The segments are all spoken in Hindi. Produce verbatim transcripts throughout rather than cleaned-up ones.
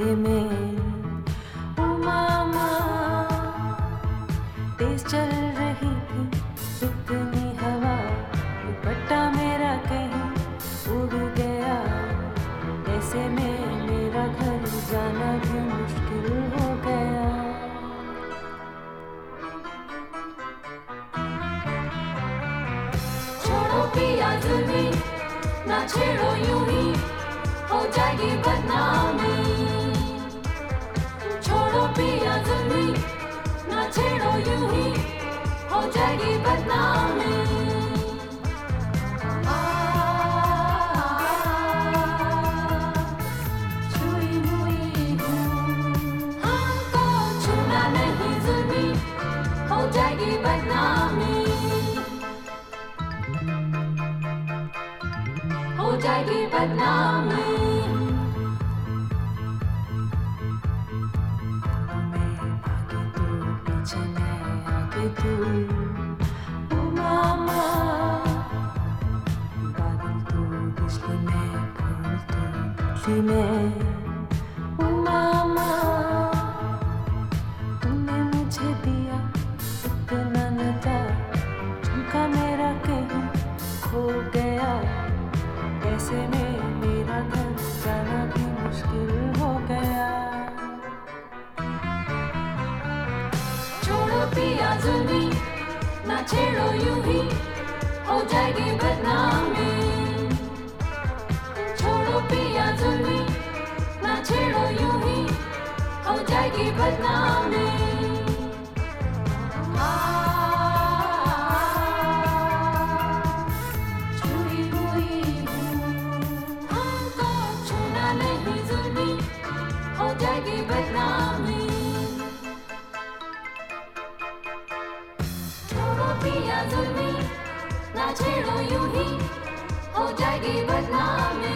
अंधेरे में। ओ मामा तेज चल रही थी इतनी हवा, दुपट्टा मेरा कहीं उड़ गया। ऐसे में मेरा घर जाना भी मुश्किल हो गया। छोड़ो पिया जुल्मी, ना छेड़ो यूं ही, हो जाएगी बदनामी। छोड़ो पिया जुल्मी, ना छेड़ो यूं ही, हो जाएगी बदनामी। छुई हुई हूँ, हमको छूना नहीं जुल्मी, हो जाएगी बदनामी। हो जाएगी बदनामी। मैं भागी तू पीछे, मैं आगे तू। ओ मामा बादल तू बिजली में, फूल तू बिजली में। ओ मामा तुमने मुझे दिया इतना नचा, झुमका मेरा कहीं खो गया। ऐसे में मेरा घर जाना भी मुश्किल हो गया। छोड़ो पिया जुल्मी, ना छेड़ो यूं ही, हो जाएगी बदनामी। छोड़ो पिया जुल्मी, ना छेड़ो यूं ही, हो जाएगी बदनामी। हो जाएगी बदनामी। छोड़ो पिया जुल्मी, ना छेड़ो यूं ही, हो जाएगी बदनामी।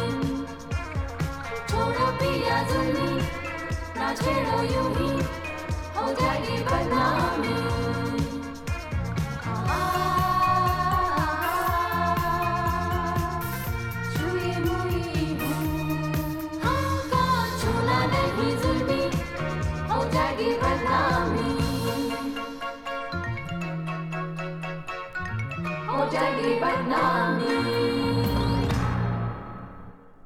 छोड़ो पिया जुल्मी, ना छेड़ो यूं ही, हो जाएगी बदनामी। हो जाएगी बदनामी। हो जाएगी बदनामी।